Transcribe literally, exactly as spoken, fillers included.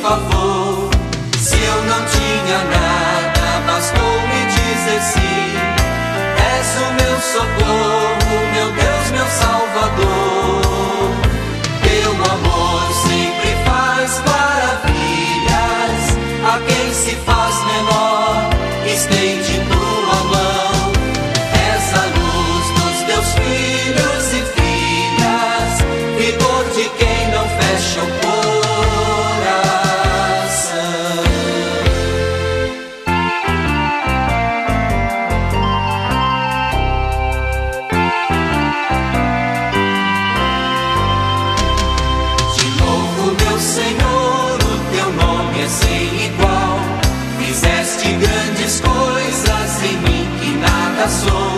favor. Se eu não tinha nada, bastou-me dizer sim. És o meu socorro, meu Deus, meu Salvador. Teu amor sempre faz maravilhas. A quem se faz menor, estende tua mão. És a luz dos teus filhos e filhas, vigor de quem não fecha o coração. De novo, meu Senhor, o teu nome é sem igual. Fizeste grandes coisas em mim que nada sou.